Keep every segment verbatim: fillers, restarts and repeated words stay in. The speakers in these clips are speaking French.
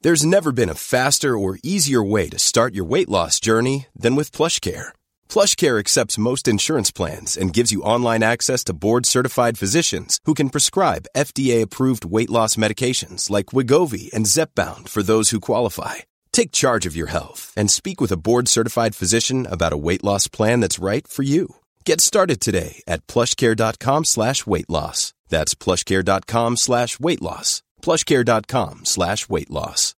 There's never been a faster or easier way to start your weight loss journey than with PlushCare. PlushCare accepts most insurance plans and gives you online access to board-certified physicians who can prescribe F D A-approved weight loss medications like Wegovy and Zepbound for those who qualify. Take charge of your health and speak with a board-certified physician about a weight loss plan that's right for you. Get started today at plushcare.com slash weight loss. That's plushcare.com slash weight loss. plushcare.com slash weight loss.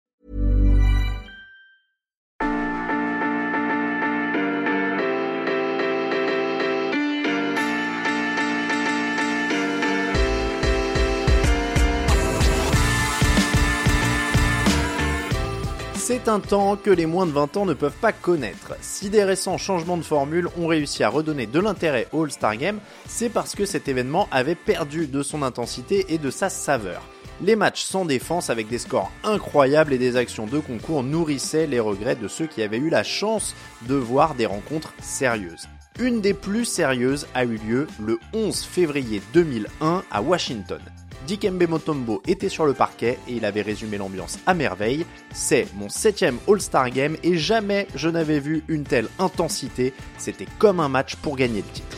C'est un temps que les moins de vingt ans ne peuvent pas connaître. Si des récents changements de formule ont réussi à redonner de l'intérêt au All-Star Game, c'est parce que cet événement avait perdu de son intensité et de sa saveur. Les matchs sans défense avec des scores incroyables et des actions de concours nourrissaient les regrets de ceux qui avaient eu la chance de voir des rencontres sérieuses. Une des plus sérieuses a eu lieu le onze février deux mille un à Washington. Dikembe Mutombo était sur le parquet et il avait résumé l'ambiance à merveille. C'est mon septième All-Star Game et jamais je n'avais vu une telle intensité. C'était comme un match pour gagner le titre.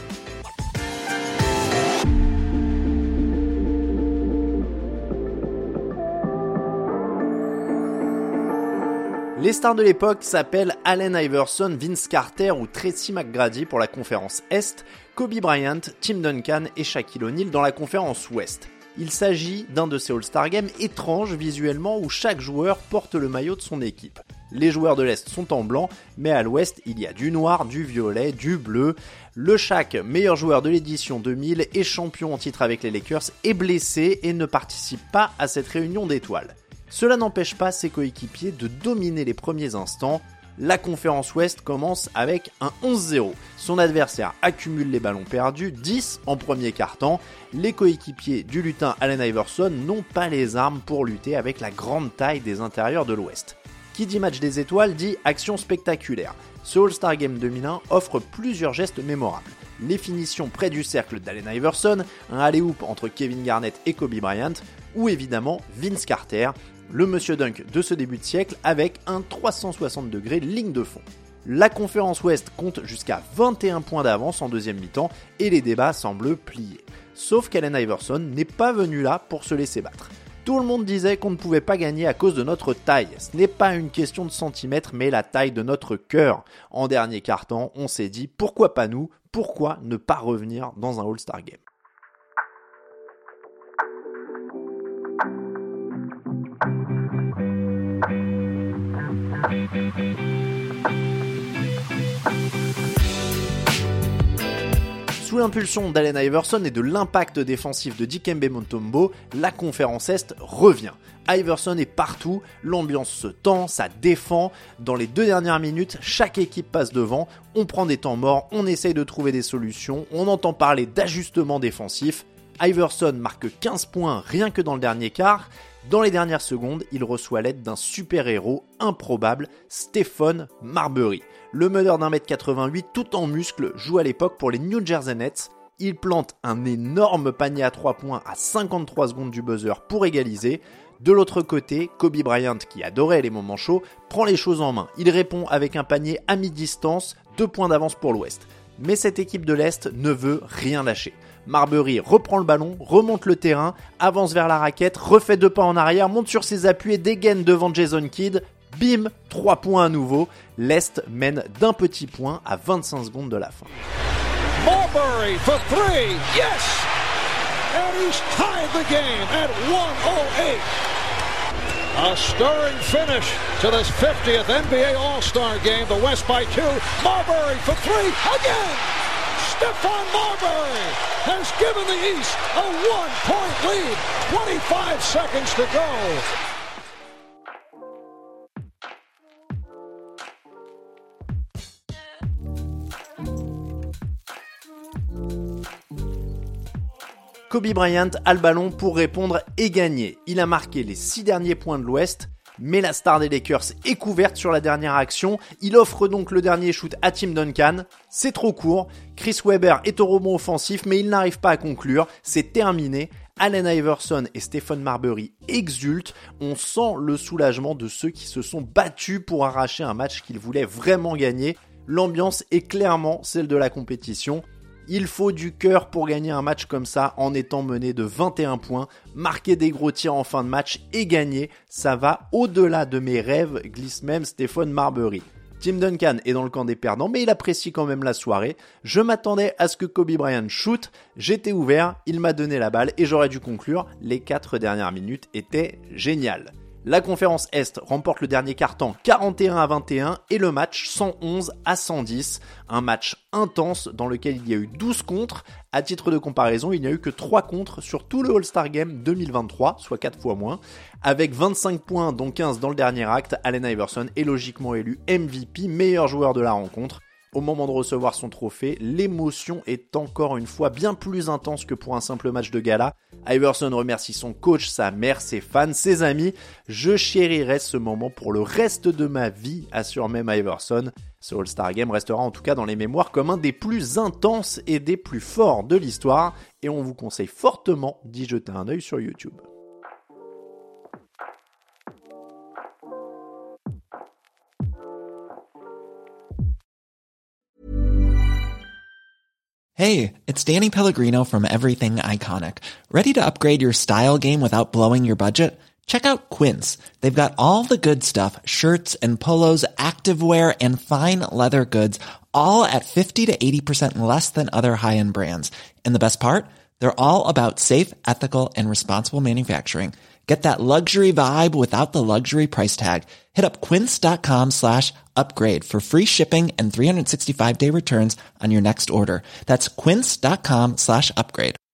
Les stars de l'époque s'appellent Allen Iverson, Vince Carter ou Tracy McGrady pour la conférence Est, Kobe Bryant, Tim Duncan et Shaquille O'Neal dans la conférence Ouest. Il s'agit d'un de ces All-Star Games étranges visuellement où chaque joueur porte le maillot de son équipe. Les joueurs de l'Est sont en blanc, mais à l'Ouest, il y a du noir, du violet, du bleu. Le Shaq, meilleur joueur de l'édition deux mille et champion en titre avec les Lakers, est blessé et ne participe pas à cette réunion d'étoiles. Cela n'empêche pas ses coéquipiers de dominer les premiers instants. La conférence Ouest commence avec un onze zéro. Son adversaire accumule les ballons perdus, dix en premier quart-temps. Les coéquipiers du lutin Allen Iverson n'ont pas les armes pour lutter avec la grande taille des intérieurs de l'Ouest. Qui dit match des étoiles dit action spectaculaire. Ce All-Star Game deux mille un offre plusieurs gestes mémorables. Les finitions près du cercle d'Allen Iverson, un alley-oop entre Kevin Garnett et Kobe Bryant, ou évidemment Vince Carter, le monsieur dunk de ce début de siècle avec un trois cent soixante degrés ligne de fond. La conférence Ouest compte jusqu'à vingt et un points d'avance en deuxième mi-temps et les débats semblent pliés. Sauf qu'Allen Iverson n'est pas venu là pour se laisser battre. Tout le monde disait qu'on ne pouvait pas gagner à cause de notre taille. Ce n'est pas une question de centimètres mais la taille de notre cœur. En dernier quart-temps, on s'est dit pourquoi pas nous, pourquoi ne pas revenir dans un All-Star Game. Sous l'impulsion d'Allen Iverson et de l'impact défensif de Dikembe Mutombo, la conférence Est revient. Iverson est partout, l'ambiance se tend, ça défend. Dans les deux dernières minutes, chaque équipe passe devant, on prend des temps morts, on essaye de trouver des solutions, on entend parler d'ajustement défensif. Iverson marque quinze points rien que dans le dernier quart. Dans les dernières secondes, il reçoit l'aide d'un super-héros improbable, Stephon Marbury. Le meneur d'un mètre quatre-vingt-huit tout en muscles joue à l'époque pour les New Jersey Nets. Il plante un énorme panier à trois points à cinquante-trois secondes du buzzer pour égaliser. De l'autre côté, Kobe Bryant, qui adorait les moments chauds, prend les choses en main. Il répond avec un panier à mi-distance, deux points d'avance pour l'Ouest. Mais cette équipe de l'Est ne veut rien lâcher. Marbury reprend le ballon, remonte le terrain, avance vers la raquette, refait deux pas en arrière, monte sur ses appuis et dégaine devant Jason Kidd. Bim, trois points à nouveau. L'Est mène d'un petit point à vingt-cinq secondes de la fin. Marbury for three, yes! And he's tied the game at one oh eight. A stirring finish to this fiftieth N B A All-Star Game. The West by two. Marbury for three again. Stephon Marbury has given the East a one-point lead. twenty-five seconds to go. Kobe Bryant a le ballon pour répondre et gagner. Il a marqué les six derniers points de l'Ouest, mais la star des Lakers est couverte sur la dernière action. Il offre donc le dernier shoot à Tim Duncan. C'est trop court. Chris Webber est au rebond offensif, mais il n'arrive pas à conclure. C'est terminé. Allen Iverson et Stephen Marbury exultent, on sent le soulagement de ceux qui se sont battus pour arracher un match qu'ils voulaient vraiment gagner. L'ambiance est clairement celle de la compétition. Il faut du cœur pour gagner un match comme ça en étant mené de vingt et un points, marquer des gros tirs en fin de match et gagner, ça va au-delà de mes rêves, glisse même Stephen Marbury. Tim Duncan est dans le camp des perdants, mais il apprécie quand même la soirée. Je m'attendais à ce que Kobe Bryant shoot, j'étais ouvert, il m'a donné la balle et j'aurais dû conclure. Les quatre dernières minutes étaient géniales. La conférence Est remporte le dernier quart-temps quarante et un à vingt et un et le match cent onze à cent dix. Un match intense dans lequel il y a eu douze contres. À titre de comparaison, il n'y a eu que trois contres sur tout le All-Star Game deux mille vingt-trois, soit quatre fois moins. Avec vingt-cinq points, dont quinze dans le dernier acte, Allen Iverson est logiquement élu M V P, meilleur joueur de la rencontre. Au moment de recevoir son trophée, l'émotion est encore une fois bien plus intense que pour un simple match de gala. Iverson remercie son coach, sa mère, ses fans, ses amis. Je chérirai ce moment pour le reste de ma vie, assure même Iverson. Ce All-Star Game restera en tout cas dans les mémoires comme un des plus intenses et des plus forts de l'histoire. Et on vous conseille fortement d'y jeter un œil sur YouTube. Hey, it's Danny Pellegrino from Everything Iconic. Ready to upgrade your style game without blowing your budget? Check out Quince. They've got all the good stuff, shirts and polos, activewear, and fine leather goods, all at fifty to eighty percent less than other high-end brands. And the best part? They're all about safe, ethical, and responsible manufacturing. Get that luxury vibe without the luxury price tag. Hit up quince.com slash upgrade for free shipping and three sixty-five day returns on your next order. That's quince.com slash upgrade.